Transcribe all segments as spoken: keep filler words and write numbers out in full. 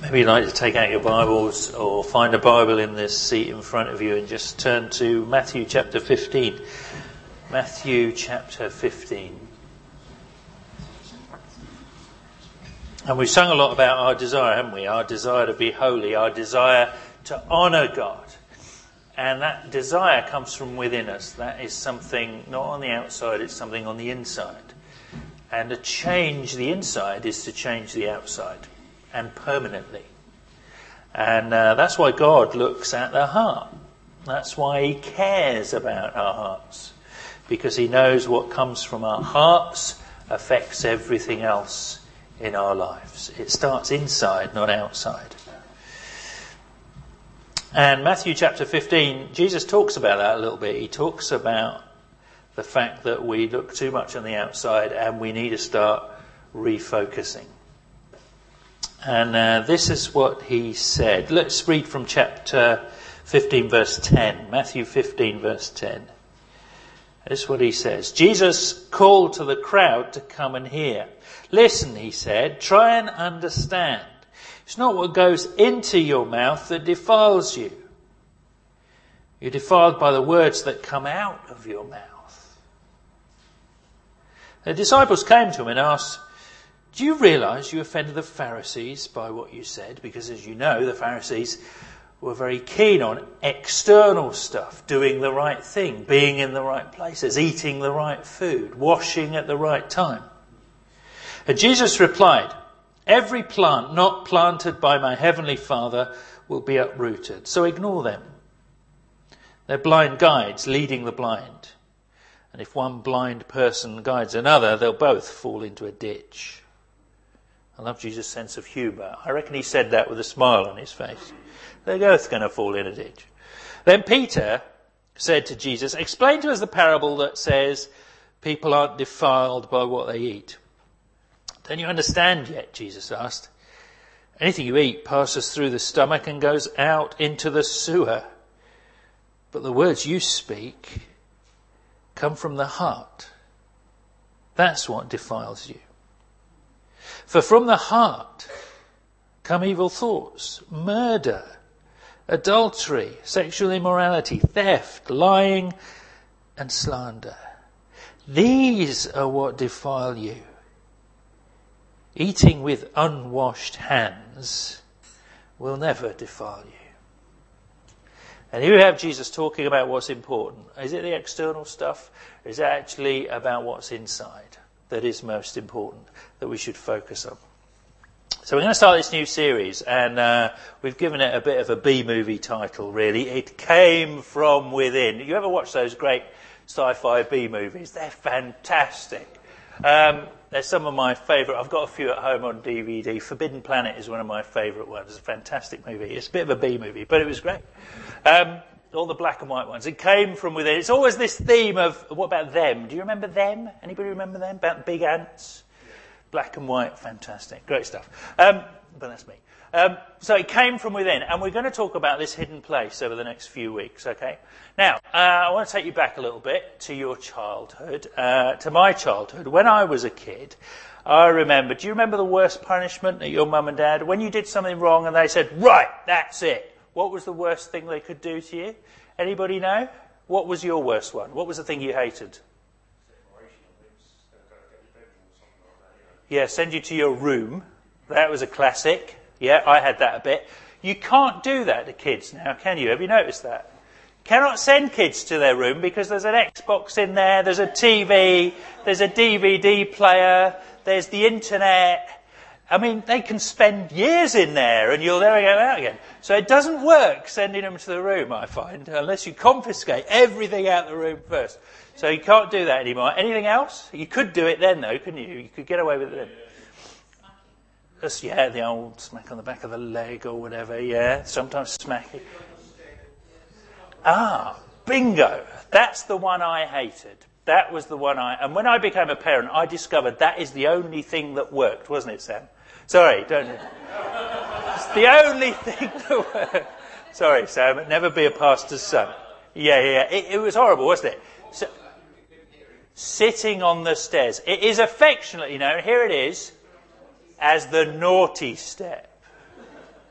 Maybe you'd like to take out your Bibles or find a Bible in this seat in front of you and just turn to Matthew chapter fifteen. Matthew chapter fifteen. And we've sung a lot about our desire, haven't we? Our desire to be holy, our desire to honour God. And that desire comes from within us. That is something not on the outside, it's something on the inside. And to change the inside is to change the outside. And permanently. And uh, that's why God looks at the heart. That's why he cares about our hearts. Because he knows what comes from our hearts affects everything else in our lives. It starts inside, not outside. And Matthew chapter fifteen, Jesus talks about that a little bit. He talks about the fact that we look too much on the outside and we need to start refocusing. And uh, this is what he said. Let's read from chapter fifteen, verse ten. Matthew fifteen, verse ten. This is what he says. Jesus called to the crowd to come and hear. Listen, he said, try and understand. It's not what goes into your mouth that defiles you. You're defiled by the words that come out of your mouth. The disciples came to him and asked, do you realise you offended the Pharisees by what you said? Because as you know, the Pharisees were very keen on external stuff, doing the right thing, being in the right places, eating the right food, washing at the right time. And Jesus replied, every plant not planted by my heavenly Father will be uprooted. So ignore them. They're blind guides leading the blind. And if one blind person guides another, they'll both fall into a ditch. I love Jesus' sense of humour. I reckon he said that with a smile on his face. They're both going to fall in a ditch. Then Peter said to Jesus, explain to us the parable that says people aren't defiled by what they eat. Don't you understand yet? Jesus asked. Anything you eat passes through the stomach and goes out into the sewer. But the words you speak come from the heart. That's what defiles you. For from the heart come evil thoughts, murder, adultery, sexual immorality, theft, lying, and slander. These are what defile you. Eating with unwashed hands will never defile you. And here we have Jesus talking about what's important. Is it the external stuff? Or is it actually about what's inside that is most important, that we should focus on? So we're going to start this new series, and uh, we've given it a bit of a B-movie title, really. It Came From Within. You ever watch those great sci-fi B-movies? They're fantastic. Um, they're some of my favourite. I've got a few at home on D V D. Forbidden Planet is one of my favourite ones. It's a fantastic movie. It's a bit of a B-movie, but it was great. Um, all the black and white ones. It came from within. It's always this theme of, what about them? Do you remember them? Anybody remember them? About big ants? Black and white, fantastic. Great stuff. Um, but that's me. Um, so it came from within, and we're going to talk about this hidden place over the next few weeks, okay? Now, uh, I want to take you back a little bit to your childhood, uh, to my childhood. When I was a kid, I remember, do you remember the worst punishment that your mum and dad, when you did something wrong and they said, right, that's it. What was the worst thing they could do to you? Anybody know? What was your worst one? What was the thing you hated? Yeah, send you to your room. That was a classic. Yeah, I had that a bit. You can't do that to kids now, can you? Have you noticed that? Cannot send kids to their room because there's an Xbox in there, there's a T V, there's a D V D player, there's the internet. I mean, they can spend years in there and you'll never get out again. So it doesn't work sending them to the room, I find, unless you confiscate everything out of the room first. So you can't do that anymore. Anything else? You could do it then, though, couldn't you? You could get away with it then. Just, yeah, the old smack on the back of the leg or whatever, yeah. Sometimes smacking. Ah, bingo. That's the one I hated. That was the one I... And when I became a parent, I discovered that is the only thing that worked, wasn't it, Sam? Sorry, don't... It's the only thing that worked. Sorry, Sam, never be a pastor's son. Yeah, yeah, it, it was horrible, wasn't it? So, sitting on the stairs. It is affectionately known, here it is, as the naughty step.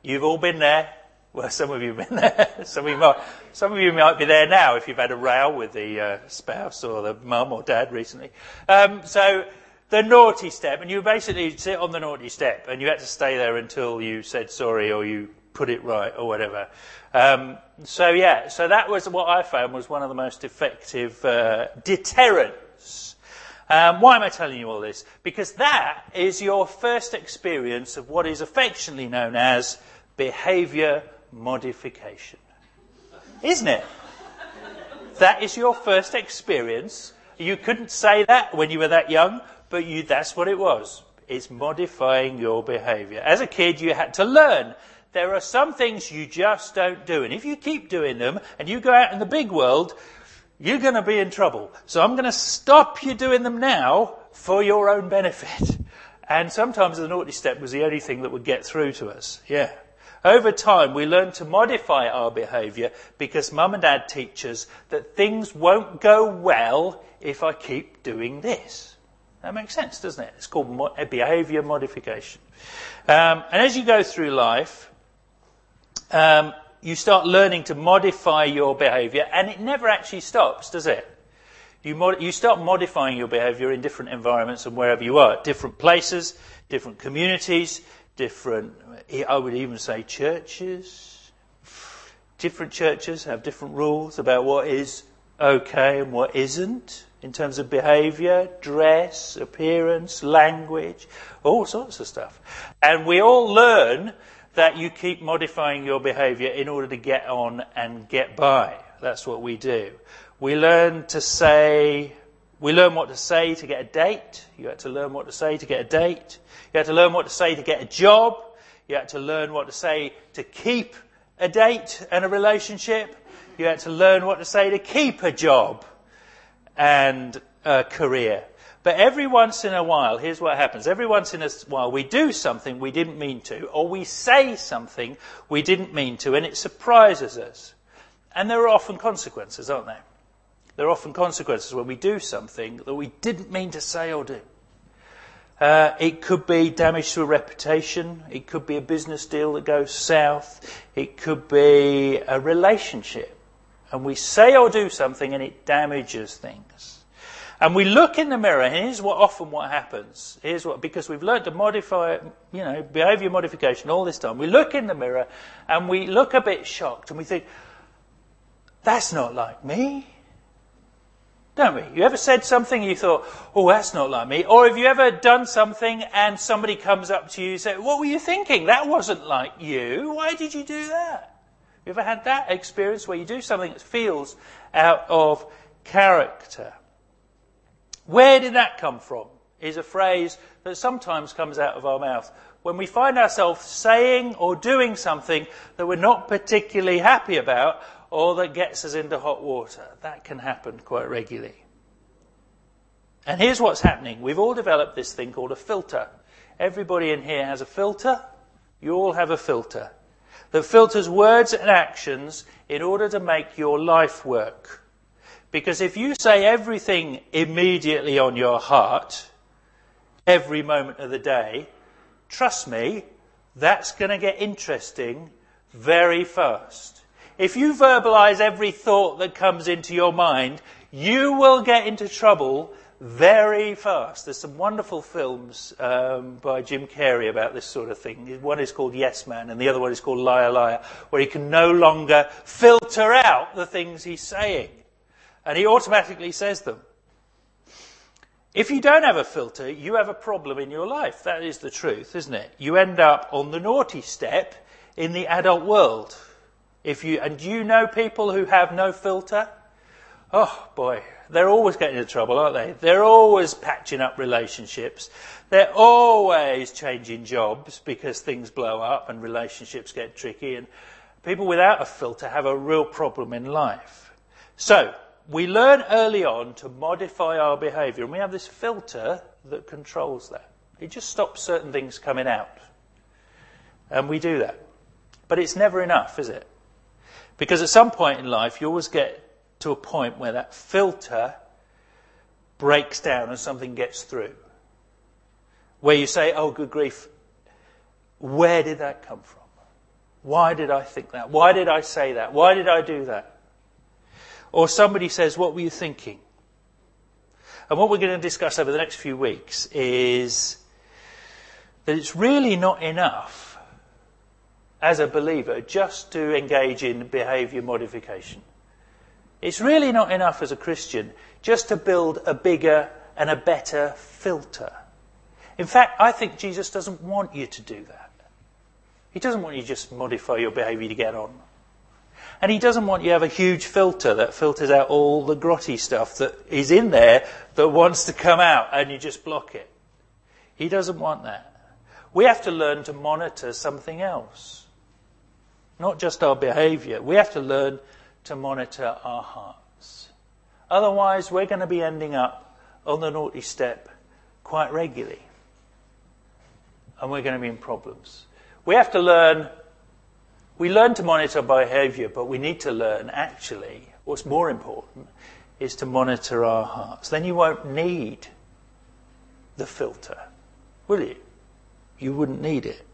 You've all been there. Well, some of you have been there. Some of you might, some of you might be there now if you've had a row with the uh, spouse or the mum or dad recently. Um, so the naughty step, and you basically sit on the naughty step, and you had to stay there until you said sorry or you put it right or whatever. Um, so yeah, so that was what I found was one of the most effective uh, deterrents. Um, why am I telling you all this? Because that is your first experience of what is affectionately known as behaviour modification. Isn't it? That is your first experience. You couldn't say that when you were that young, but you, that's what it was. It's modifying your behaviour. As a kid, you had to learn. There are some things you just don't do. And if you keep doing them and you go out in the big world, you're going to be in trouble. So I'm going to stop you doing them now for your own benefit. And sometimes the naughty step was the only thing that would get through to us. Yeah. Over time, we learn to modify our behaviour because mum and dad teach us that things won't go well if I keep doing this. That makes sense, doesn't it? It's called mo- behaviour modification. Um, and as you go through life, um, you start learning to modify your behaviour, and it never actually stops, does it? You, mod- you start modifying your behaviour in different environments and wherever you are, different places, different communities, different, I would even say churches. Different churches have different rules about what is okay and what isn't in terms of behaviour, dress, appearance, language, all sorts of stuff. And we all learn that you keep modifying your behaviour in order to get on and get by. That's what we do. We learn to say, we learn what to say to get a date. You had to learn what to say to get a date. You had to learn what to say to get a job. You had to learn what to say to keep a date and a relationship. You had to learn what to say to keep a job and a career. But every once in a while, here's what happens. Every once in a while, we do something we didn't mean to, or we say something we didn't mean to, and it surprises us. And there are often consequences, aren't there? There are often consequences when we do something that we didn't mean to say or do. Uh, it could be damage to a reputation. It could be a business deal that goes south. It could be a relationship. And we say or do something and it damages things. And we look in the mirror, and here's what often what happens. Here's what, because we've learned to modify, you know, behaviour modification all this time. We look in the mirror and we look a bit shocked and we think, that's not like me. Don't we? You ever said something and you thought, oh, that's not like me? Or have you ever done something and somebody comes up to you and says, what were you thinking? That wasn't like you. Why did you do that? You ever had that experience where you do something that feels out of character? Where did that come from? Is a phrase that sometimes comes out of our mouth when we find ourselves saying or doing something that we're not particularly happy about, or that gets us into hot water. That can happen quite regularly. And here's what's happening. We've all developed this thing called a filter. Everybody in here has a filter. You all have a filter that filters words and actions in order to make your life work. Because if you say everything immediately on your heart, every moment of the day, trust me, that's going to get interesting very fast. If you verbalise every thought that comes into your mind, you will get into trouble very fast. There's some wonderful films um, by Jim Carrey about this sort of thing. One is called Yes Man and the other one is called Liar Liar, where he can no longer filter out the things he's saying. And he automatically says them. If you don't have a filter, you have a problem in your life. That is the truth, isn't it? You end up on the naughty step in the adult world. If you and do you know people who have no filter? Oh boy, they're always getting into trouble, aren't they? They're always patching up relationships. They're always changing jobs because things blow up and relationships get tricky. And people without a filter have a real problem in life. So we learn early on to modify our behaviour, and we have this filter that controls that. It just stops certain things coming out. And we do that. But it's never enough, is it? Because at some point in life, you always get to a point where that filter breaks down and something gets through. Where you say, oh, good grief, where did that come from? Why did I think that? Why did I say that? Why did I do that? Or somebody says, what were you thinking? And what we're going to discuss over the next few weeks is that it's really not enough as a believer just to engage in behaviour modification. It's really not enough as a Christian just to build a bigger and a better filter. In fact, I think Jesus doesn't want you to do that. He doesn't want you to just modify your behaviour to get on. And he doesn't want you to have a huge filter that filters out all the grotty stuff that is in there that wants to come out and you just block it. He doesn't want that. We have to learn to monitor something else. Not just our behaviour. We have to learn to monitor our hearts. Otherwise, we're going to be ending up on the naughty step quite regularly. And we're going to be in problems. We have to learn, we learn to monitor behaviour, but we need to learn, actually, what's more important, is to monitor our hearts. Then you won't need the filter, will you? You wouldn't need it.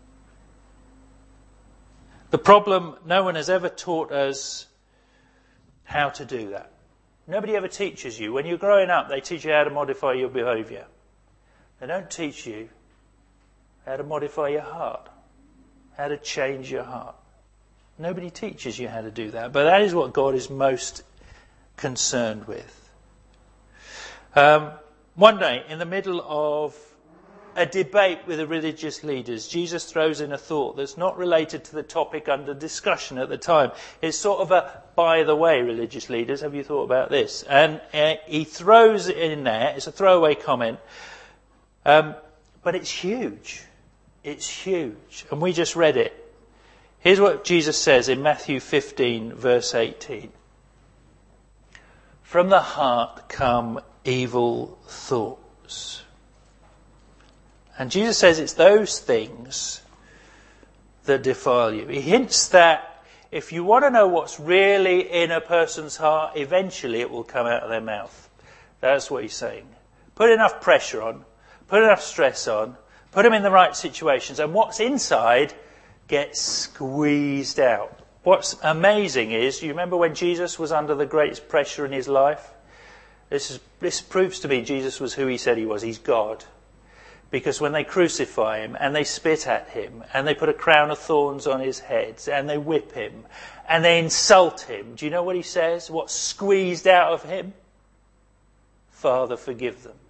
The problem, no one has ever taught us how to do that. Nobody ever teaches you. When you're growing up, they teach you how to modify your behaviour. They don't teach you how to modify your heart, how to change your heart. Nobody teaches you how to do that, but that is what God is most concerned with. Um, one day, in the middle of a debate with the religious leaders, Jesus throws in a thought that's not related to the topic under discussion at the time. It's sort of a, by the way, religious leaders, have you thought about this? And uh, he throws it in there. It's a throwaway comment. Um, but it's huge. It's huge. And we just read it. Here's what Jesus says in Matthew fifteen, verse eighteen. From the heart come evil thoughts. And Jesus says it's those things that defile you. He hints that if you want to know what's really in a person's heart, eventually it will come out of their mouth. That's what he's saying. Put enough pressure on, put enough stress on, put them in the right situations, and what's inside gets squeezed out. What's amazing is, you remember when Jesus was under the greatest pressure in his life? This is, this proves to me Jesus was who he said he was. He's God. Because when they crucify him and they spit at him and they put a crown of thorns on his head and they whip him and they insult him, do you know what he says? What's squeezed out of him? Father, forgive them.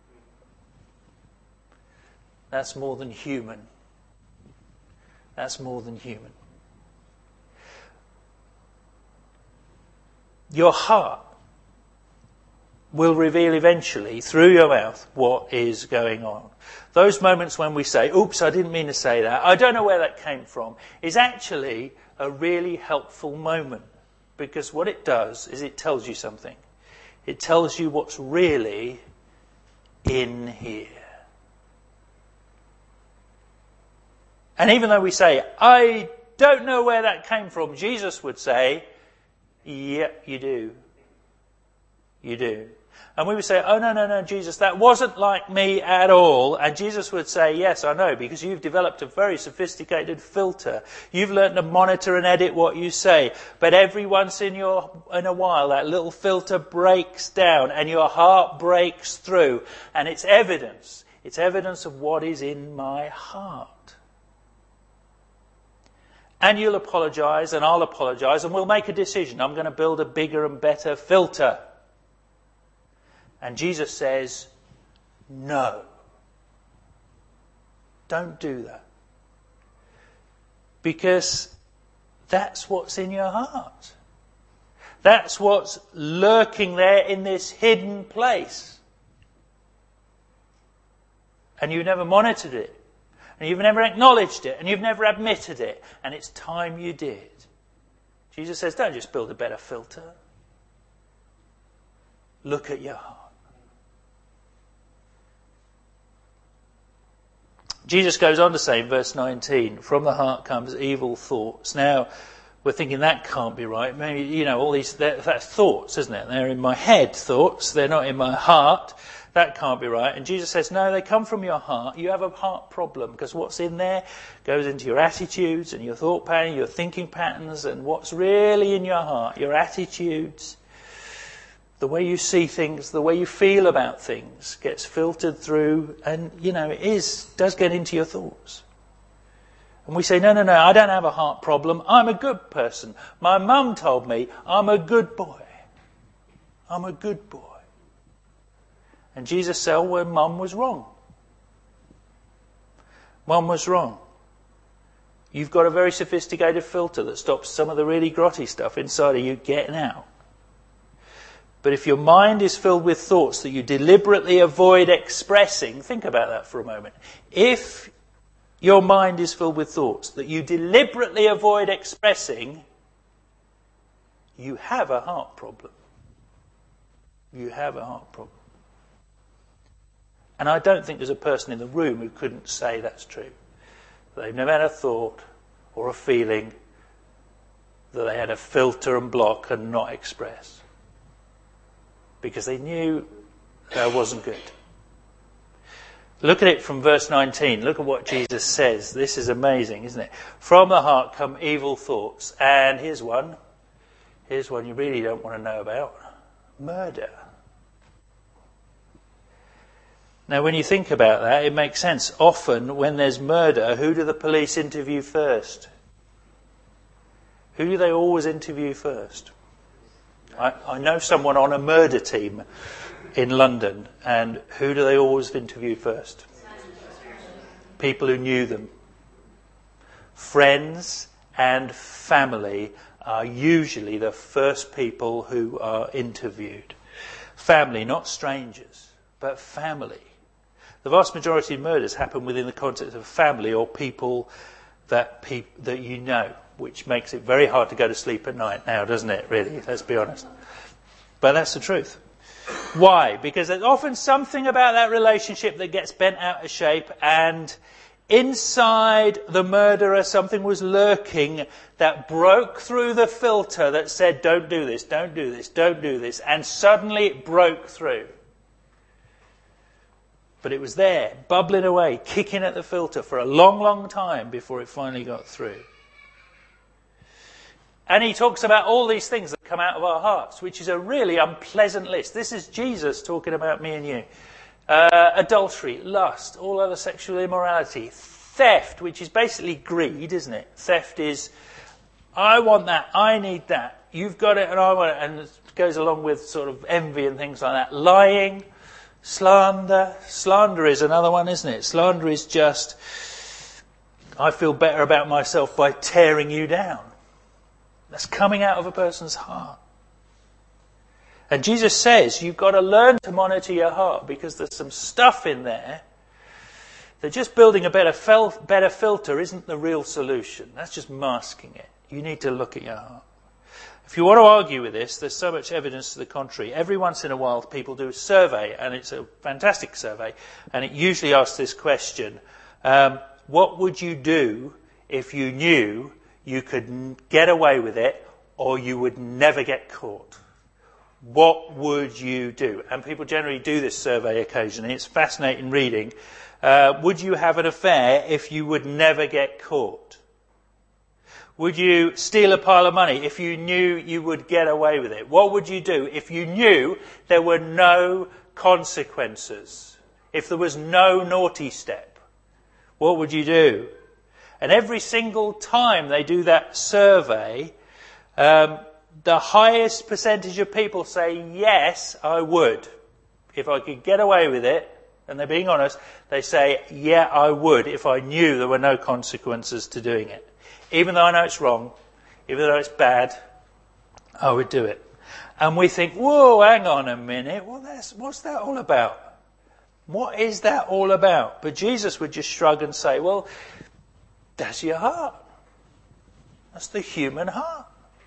That's more than human. That's more than human. Your heart will reveal eventually, through your mouth, what is going on. Those moments when we say, oops, I didn't mean to say that, I don't know where that came from, is actually a really helpful moment. Because what it does is it tells you something. It tells you what's really in here. And even though we say, I don't know where that came from, Jesus would say, yeah, you do. You do. And we would say, oh, no, no, no, Jesus, that wasn't like me at all. And Jesus would say, yes, I know, because you've developed a very sophisticated filter. You've learned to monitor and edit what you say. But every once in, your, in a while, that little filter breaks down and your heart breaks through. And it's evidence. It's evidence of what is in my heart. And you'll apologise and I'll apologise and we'll make a decision. I'm going to build a bigger and better filter. And Jesus says, no. Don't do that. Because that's what's in your heart. That's what's lurking there in this hidden place. And you never monitored it. And you've never acknowledged it. And you've never admitted it. And it's time you did. Jesus says, don't just build a better filter. Look at your heart. Jesus goes on to say in verse nineteen, from the heart comes evil thoughts. Now, we're thinking that can't be right. Maybe, you know, all these, that's thoughts, isn't it? They're in my head, thoughts. They're not in my heart. That can't be right. And Jesus says, no, they come from your heart. You have a heart problem because what's in there goes into your attitudes and your thought pattern, your thinking patterns, and what's really in your heart, your attitudes, the way you see things, the way you feel about things gets filtered through and, you know, it is, does get into your thoughts. And we say, no, no, no, I don't have a heart problem. I'm a good person. My mum told me I'm a good boy. I'm a good boy. And Jesus said, oh, well, Mum was wrong. Mum was wrong. You've got a very sophisticated filter that stops some of the really grotty stuff inside of you getting out. But if your mind is filled with thoughts that you deliberately avoid expressing, think about that for a moment. If your mind is filled with thoughts that you deliberately avoid expressing, you have a heart problem. You have a heart problem. And I don't think there's a person in the room who couldn't say that's true. They've never had a thought or a feeling that they had to filter and block and not express. Because they knew that wasn't good. Look at it from verse nineteen. Look at what Jesus says. This is amazing, isn't it? From the heart come evil thoughts. And here's one. Here's one you really don't want to know about. Murder. Now, when you think about that, it makes sense. Often, when there's murder, who do the police interview first? Who do they always interview first? I, I know someone on a murder team in London, and who do they always interview first? People who knew them. Friends and family are usually the first people who are interviewed. Family, not strangers, but family. The vast majority of murders happen within the context of family or people that pe- that you know, which makes it very hard to go to sleep at night now, doesn't it, really? Let's be honest. But that's the truth. Why? Because there's often something about that relationship that gets bent out of shape, and inside the murderer something was lurking that broke through the filter that said, don't do this, don't do this, don't do this, and suddenly it broke through. But it was there, bubbling away, kicking at the filter for a long, long time before it finally got through. And he talks about all these things that come out of our hearts, which is a really unpleasant list. This is Jesus talking about me and you. Uh, adultery, lust, all other sexual immorality, theft, which is basically greed, isn't it? Theft is, I want that, I need that, you've got it and I want it, and it goes along with sort of envy and things like that. Lying, slander. Slander is another one, isn't it? Slander is just, I feel better about myself by tearing you down. That's coming out of a person's heart. And Jesus says you've got to learn to monitor your heart because there's some stuff in there that just building a better, fel- better filter isn't the real solution. That's just masking it. You need to look at your heart. If you want to argue with this, there's so much evidence to the contrary. Every once in a while people do a survey, and it's a fantastic survey, and it usually asks this question, um, what would you do if you knew you could get away with it or you would never get caught? What would you do? And people generally do this survey occasionally. It's fascinating reading. Uh, would you have an affair if you would never get caught? Would you steal a pile of money if you knew you would get away with it? What would you do if you knew there were no consequences? If there was no naughty step? What would you do? And every single time they do that survey, um, the highest percentage of people say, yes, I would. If I could get away with it, and they're being honest, they say, yeah, I would if I knew there were no consequences to doing it. Even though I know it's wrong, even though it's bad, I would do it. And we think, whoa, hang on a minute, well, that's, what's that all about? What is that all about? But Jesus would just shrug and say, well, that's your heart. That's the human heart.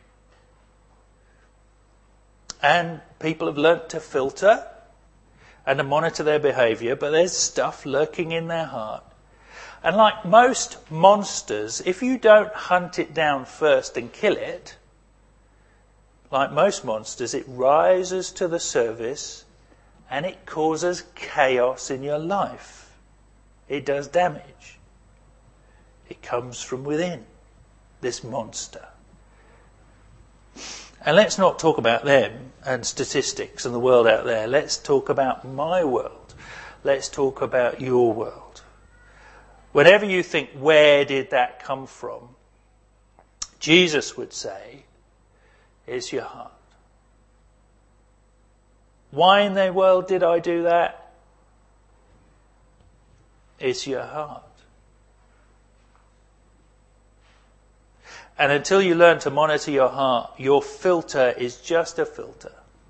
And people have learnt to filter and to monitor their behaviour, but there's stuff lurking in their heart. And like most monsters, if you don't hunt it down first and kill it, like most monsters, it rises to the surface and it causes chaos in your life. It does damage. It comes from within, this monster. And let's not talk about them and statistics and the world out there. Let's talk about my world. Let's talk about your world. Whenever you think, where did that come from? Jesus would say, it's your heart. Why in the world did I do that? It's your heart. And until you learn to monitor your heart, your filter is just a filter.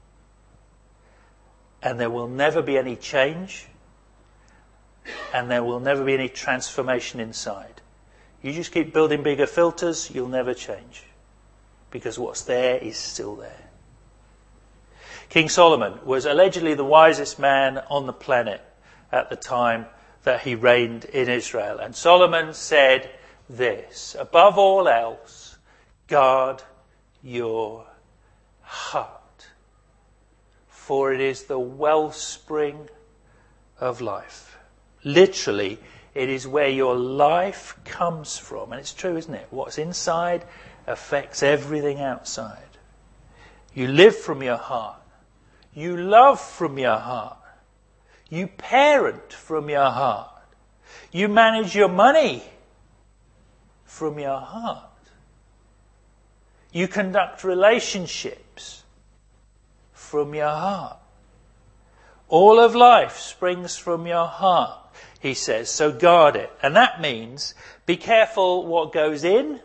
And there will never be any change. And there will never be any transformation inside. You just keep building bigger filters, you'll never change. Because what's there is still there. King Solomon was allegedly the wisest man on the planet at the time that he reigned in Israel. And Solomon said this, above all else, guard your heart, for it is the wellspring of life. Literally, it is where your life comes from. And it's true, isn't it? What's inside affects everything outside. You live from your heart. You love from your heart. You parent from your heart. You manage your money from your heart. You conduct relationships from your heart. All of life springs from your heart, he says, so guard it. And that means be careful what goes in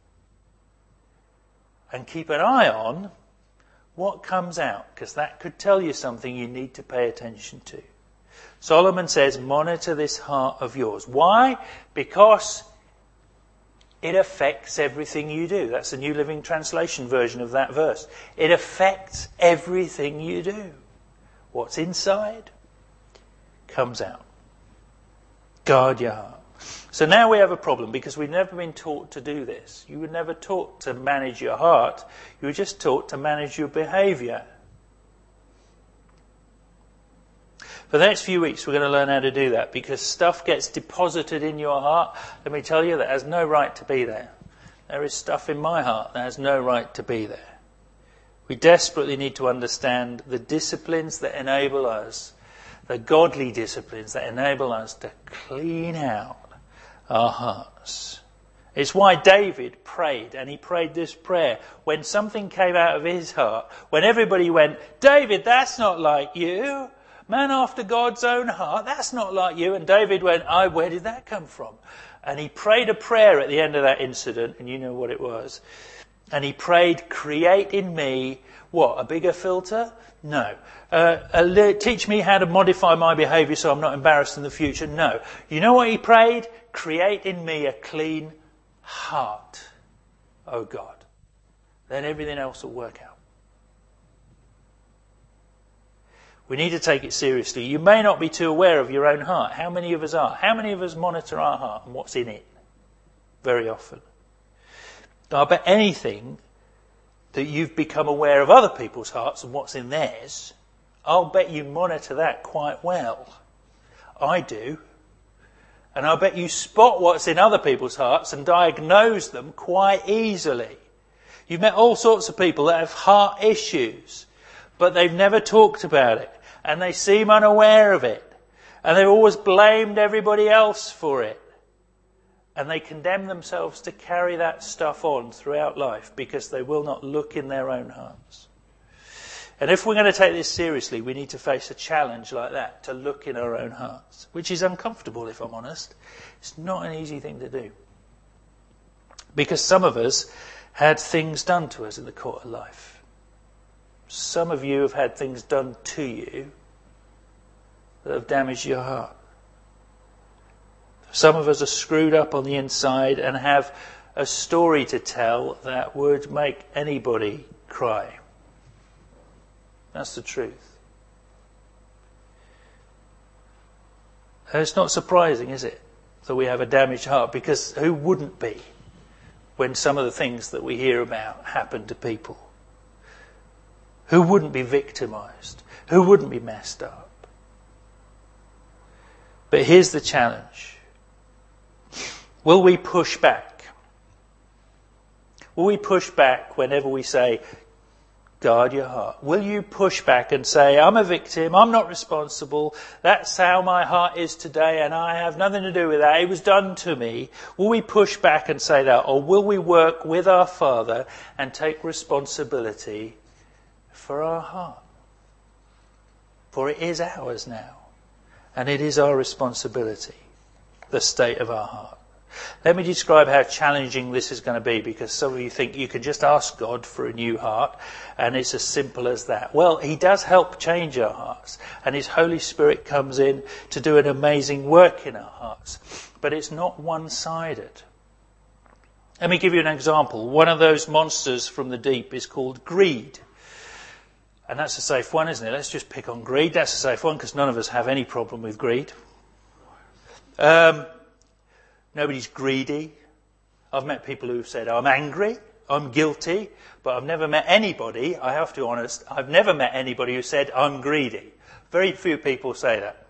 and keep an eye on what comes out, because that could tell you something you need to pay attention to. Solomon says, monitor this heart of yours. Why? Because it affects everything you do. That's the New Living Translation version of that verse. It affects everything you do. What's inside comes out. Guard your heart. So now we have a problem because we've never been taught to do this. You were never taught to manage your heart. You were just taught to manage your behaviour. For the next few weeks we're going to learn how to do that because stuff gets deposited in your heart. Let me tell you, that has no right to be there. There is stuff in my heart that has no right to be there. We desperately need to understand the disciplines that enable us, the godly disciplines that enable us to clean out our hearts. It's why David prayed, and he prayed this prayer when something came out of his heart, when everybody went, David, that's not like you. Man after God's own heart, that's not like you. And David went, oh, where did that come from? And he prayed a prayer at the end of that incident, and you know what it was. And he prayed, create in me, what, a bigger filter? No. Uh, a, teach me how to modify my behaviour so I'm not embarrassed in the future? No. You know what he prayed? Create in me a clean heart, oh God. Then everything else will work out. We need to take it seriously. You may not be too aware of your own heart. How many of us are? How many of us monitor our heart and what's in it? Very often. I bet anything that you've become aware of other people's hearts and what's in theirs, I'll bet you monitor that quite well. I do. And I'll bet you spot what's in other people's hearts and diagnose them quite easily. You've met all sorts of people that have heart issues, but they've never talked about it. And they seem unaware of it. And they've always blamed everybody else for it. And they condemn themselves to carry that stuff on throughout life because they will not look in their own hearts. And if we're going to take this seriously, we need to face a challenge like that, to look in our own hearts, which is uncomfortable, if I'm honest. It's not an easy thing to do. Because some of us had things done to us in the course of life. Some of you have had things done to you that have damaged your heart. Some of us are screwed up on the inside and have a story to tell that would make anybody cry. That's the truth. And it's not surprising, is it, that we have a damaged heart, because who wouldn't be when some of the things that we hear about happen to people? Who wouldn't be victimised? Who wouldn't be messed up? But here's the challenge. Will we push back? Will we push back whenever we say, guard your heart? Will you push back and say, I'm a victim, I'm not responsible, that's how my heart is today and I have nothing to do with that, it was done to me? Will we push back and say that? Or will we work with our Father and take responsibility for our heart? For it is ours now. And it is our responsibility, the state of our heart. Let me describe how challenging this is going to be, because some of you think you can just ask God for a new heart and it's as simple as that. Well, he does help change our hearts, and his Holy Spirit comes in to do an amazing work in our hearts. But it's not one-sided. Let me give you an example. One of those monsters from the deep is called greed. And that's a safe one, isn't it? Let's just pick on greed. That's a safe one because none of us have any problem with greed. Um... Nobody's greedy. I've met people who've said, I'm angry, I'm guilty, but I've never met anybody, I have to be honest, I've never met anybody who said, I'm greedy. Very few people say that.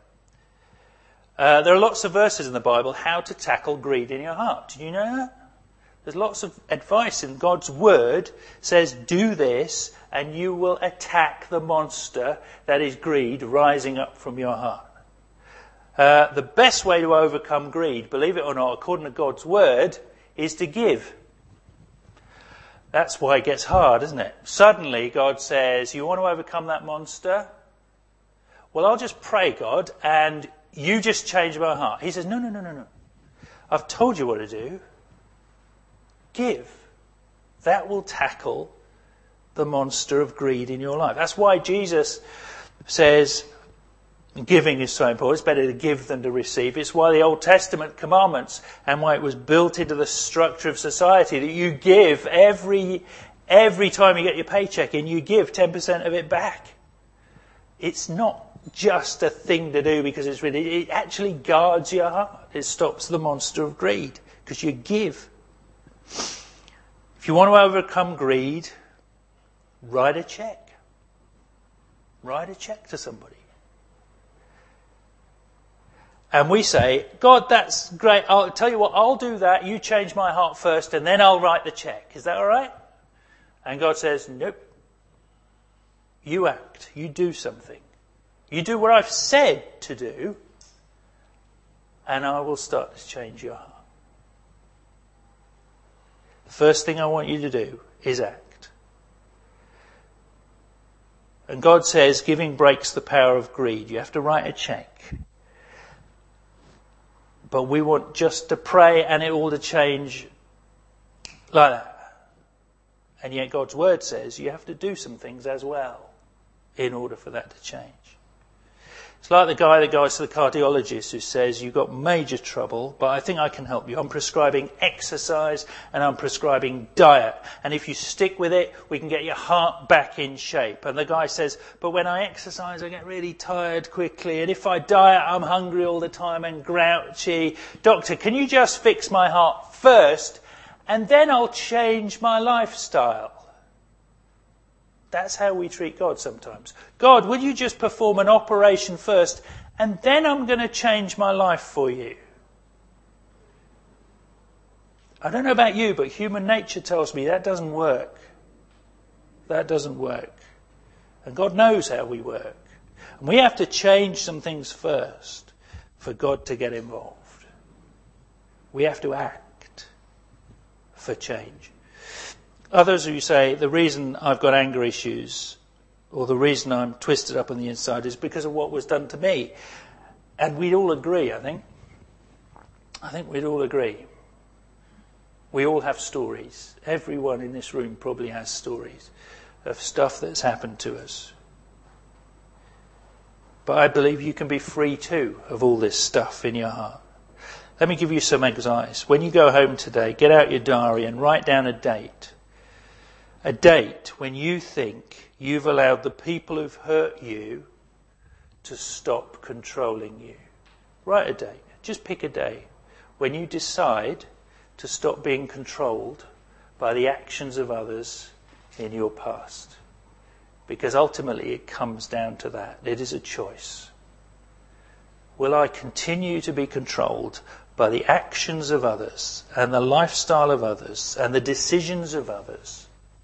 Uh, there are lots of verses in the Bible how to tackle greed in your heart. Did you know that? There's lots of advice in God's Word says, do this, and you will attack the monster that is greed rising up from your heart. Uh, the best way to overcome greed, believe it or not, according to God's Word, is to give. That's why it gets hard, isn't it? Suddenly God says, you want to overcome that monster? Well, I'll just pray, God, and you just change my heart. He says, no, no, no, no, no. I've told you what to do. Give. That will tackle the monster of greed in your life. That's why Jesus says, giving is so important. It's better to give than to receive. It's why the Old Testament commandments and why it was built into the structure of society that you give every every time you get your paycheck in, you give ten percent of it back. It's not just a thing to do because it's really, it actually guards your heart. It stops the monster of greed because you give. If you want to overcome greed, write a check. Write a check to somebody. And we say, God, that's great. I'll tell you what, I'll do that. You change my heart first and then I'll write the check. Is that all right? And God says, nope. You act. You do something. You do what I've said to do and I will start to change your heart. The first thing I want you to do is act. And God says giving breaks the power of greed. You have to write a check. But we want just to pray and it all to change like that. And yet God's Word says you have to do some things as well in order for that to change. It's like the guy that goes to the cardiologist who says, you've got major trouble, but I think I can help you. I'm prescribing exercise and I'm prescribing diet. And if you stick with it, we can get your heart back in shape. And the guy says, but when I exercise, I get really tired quickly. And if I diet, I'm hungry all the time and grouchy. Doctor, can you just fix my heart first and then I'll change my lifestyle? That's how we treat God sometimes. God, will you just perform an operation first and then I'm going to change my life for you? I don't know about you, but human nature tells me that doesn't work. That doesn't work. And God knows how we work. And we have to change some things first for God to get involved. We have to act for change. Others who say, the reason I've got anger issues or the reason I'm twisted up on the inside is because of what was done to me. And we'd all agree, I think. I think we'd all agree. We all have stories. Everyone in this room probably has stories of stuff that's happened to us. But I believe you can be free too of all this stuff in your heart. Let me give you some advice. When you go home today, get out your diary and write down a date. A date when you think you've allowed the people who've hurt you to stop controlling you. Write a date. Just pick a day when you decide to stop being controlled by the actions of others in your past. Because ultimately it comes down to that. It is a choice. Will I continue to be controlled by the actions of others and the lifestyle of others and the decisions of others?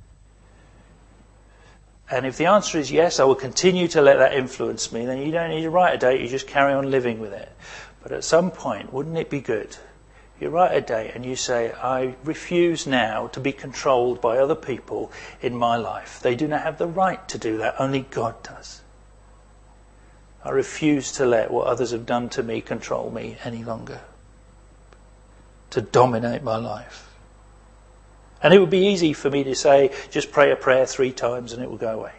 And if the answer is yes, I will continue to let that influence me, then you don't need to write a date, you just carry on living with it. But at some point, wouldn't it be good? You write a date and you say, I refuse now to be controlled by other people in my life. They do not have the right to do that, only God does. I refuse to let what others have done to me control me any longer, to dominate my life. And it would be easy for me to say, just pray a prayer three times and it will go away.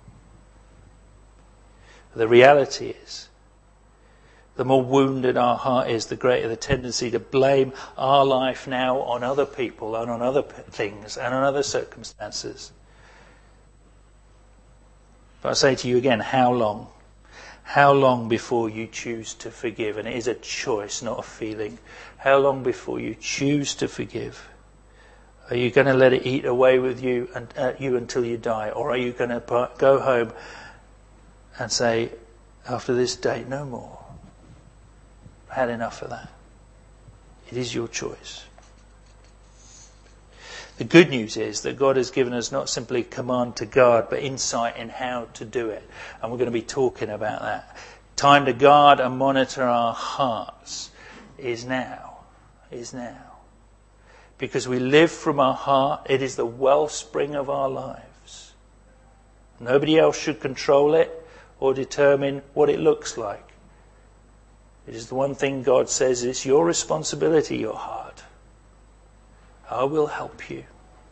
The reality is, the more wounded our heart is, the greater the tendency to blame our life now on other people and on other things and on other circumstances. But I say to you again, how long? How long before you choose to forgive? And it is a choice, not a feeling. How long before you choose to forgive? Are you going to let it eat away with you and uh, you until you die? Or are you going to go home and say, after this day, no more? I've had enough of that. It is your choice. The good news is that God has given us not simply command to guard, but insight in how to do it. And we're going to be talking about that. Time to guard and monitor our hearts is now. Is now. Because we live from our heart. It is the wellspring of our lives. Nobody else should control it or determine what it looks like. It is the one thing God says, it's your responsibility, your heart. I will help you.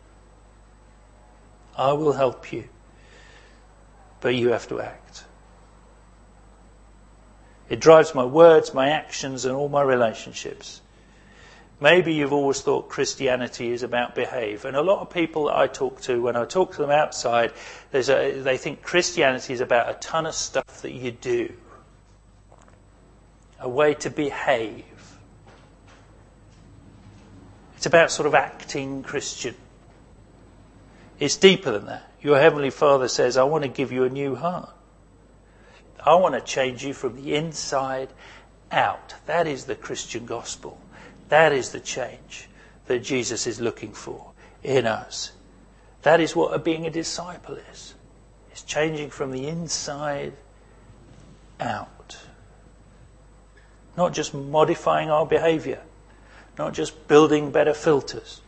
I will help you. But you have to act. It drives my words, my actions, and all my relationships. Maybe you've always thought Christianity is about behave. And a lot of people that I talk to, when I talk to them outside, there's a, they think Christianity is about a ton of stuff that you do. A way to behave. It's about sort of acting Christian. It's deeper than that. Your Heavenly Father says, I want to give you a new heart. I want to change you from the inside out. That is the Christian gospel. That is the change that Jesus is looking for in us. That is what being a disciple is. It's changing from the inside out. Not just modifying our behaviour. Not just building better filters.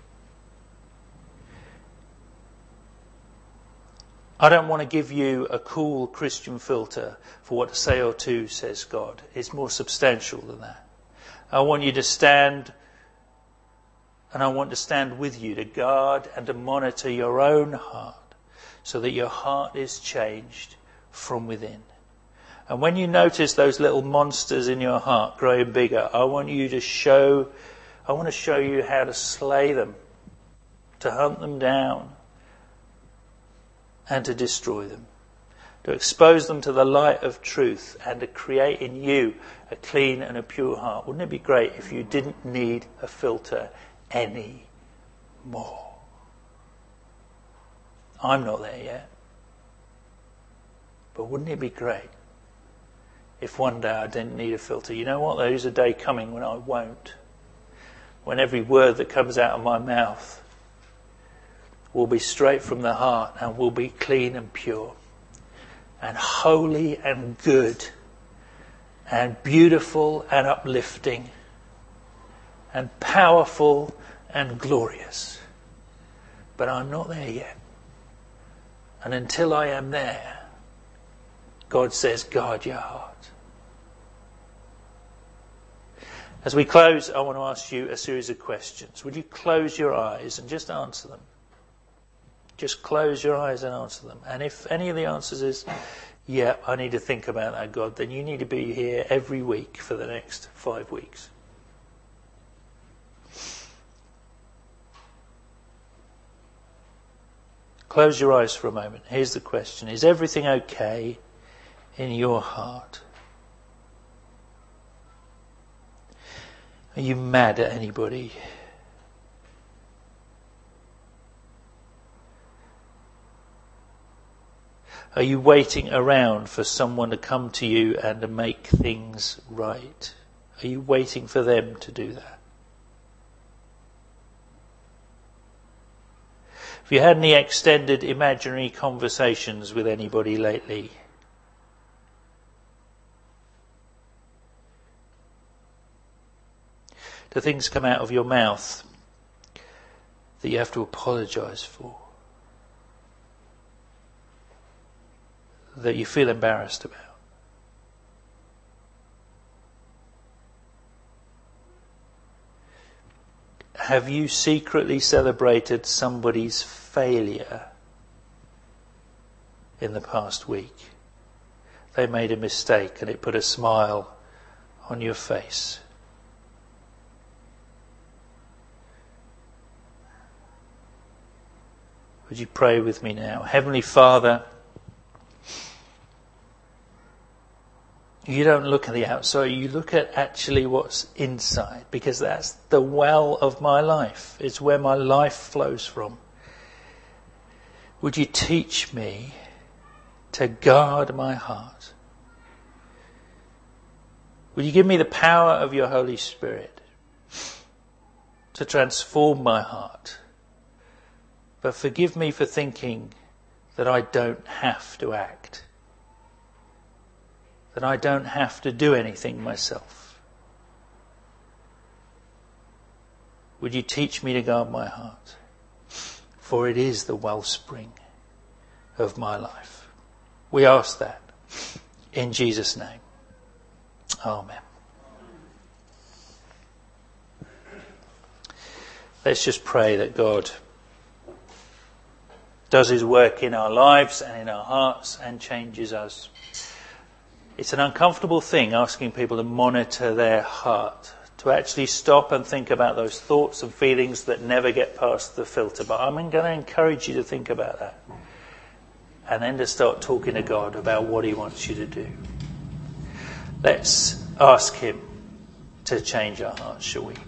I don't want to give you a cool Christian filter for what to say or to, says God. It's more substantial than that. I want you to stand, and I want to stand with you to guard and to monitor your own heart so that your heart is changed from within. And when you notice those little monsters in your heart growing bigger, I want you to show, I want to show you how to slay them, to hunt them down, and to destroy them. To expose them to the light of truth and to create in you a clean and a pure heart. Wouldn't it be great if you didn't need a filter any more? I'm not there yet. But wouldn't it be great if one day I didn't need a filter? You know what? There is a day coming when I won't. When every word that comes out of my mouth will be straight from the heart and will be clean and pure and holy and good and beautiful and uplifting and powerful and glorious. But I'm not there yet. And until I am there, God says, guard your heart. As we close, I want to ask you a series of questions. Would you close your eyes and just answer them? Just close your eyes and answer them. And if any of the answers is, yeah, I need to think about that, God, then you need to be here every week for the next five weeks. Close your eyes for a moment. Here's the question. Is everything okay in your heart? Are you mad at anybody? Are you waiting around for someone to come to you and to make things right? Are you waiting for them to do that? Have you had any extended imaginary conversations with anybody lately? Do things come out of your mouth that you have to apologise for? That you feel embarrassed about? Have you secretly celebrated somebody's failure in the past week? They made a mistake and it put a smile on your face. Would you pray with me now? Heavenly Father, you don't look at the outside, you look at actually what's inside, because that's the well of my life. It's where my life flows from. Would you teach me to guard my heart? Would you give me the power of your Holy Spirit to transform my heart? But forgive me for thinking that I don't have to act. That I don't have to do anything myself. Would you teach me to guard my heart? For it is the wellspring of my life. We ask that in Jesus' name. Amen. Let's just pray that God does his work in our lives and in our hearts and changes us. It's an uncomfortable thing asking people to monitor their heart, to actually stop and think about those thoughts and feelings that never get past the filter. But I'm going to encourage you to think about that. And then to start talking to God about what he wants you to do. Let's ask him to change our hearts, shall we?